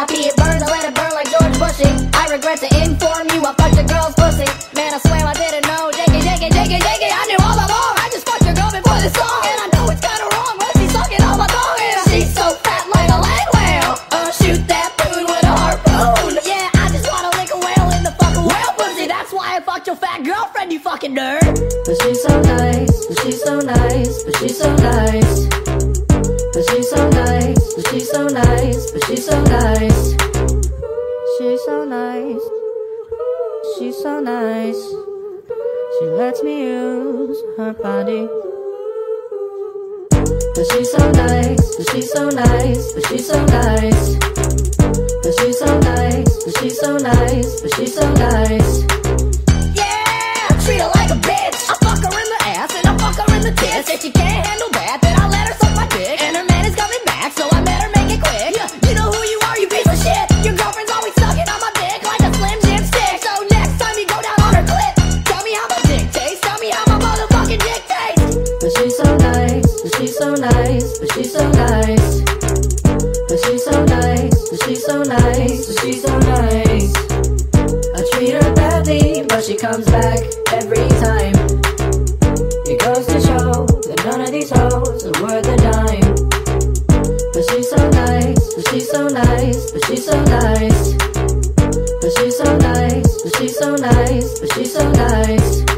R.I.P. it burns, I let it burn like George Bushy. I regret to inform you, I fucked your girl's pussy. Man, I swear I didn't know. Jake it, I knew all along. I just fucked your girl before this song. And I know it's kinda wrong when she's sucking on my tongue. And she's so fat like a lag whale. Shoot that food with a harpoon. Yeah, I just wanna lick a whale in the fucking whale pussy. That's why I fucked your fat girlfriend, you fucking nerd. But she's so nice, but she's so nice, but she's so nice. But she's so nice, but she's so nice, but she's so nice. She's so nice, she's so nice. She lets me use her body. But she's so nice, but she's so nice, but she's so nice. But she's so nice, but she's so nice, but she's so nice. Yeah, treat her like a bitch. I fuck her in the ass and I fuck her in the tits. If she can't handle that, then I let her suck my dick. And her man is coming back, so I better make it quick. Yeah, you know who you are, you piece of shit. Your girlfriend's always sucking on my dick like a Slim Jim stick. So next time you go down on her clit, tell me how my dick tastes. Tell me how my motherfucking dick tastes. But she's so nice, but she's so nice, but she's so nice. But she's so nice, but she's so nice, but she's so nice. I treat her badly, but she comes back every time. It goes to show that none of these hoes are worth a dime. But she's so nice, but she's so nice, but she's so nice. But she's so nice, but she's so nice, but she's so nice.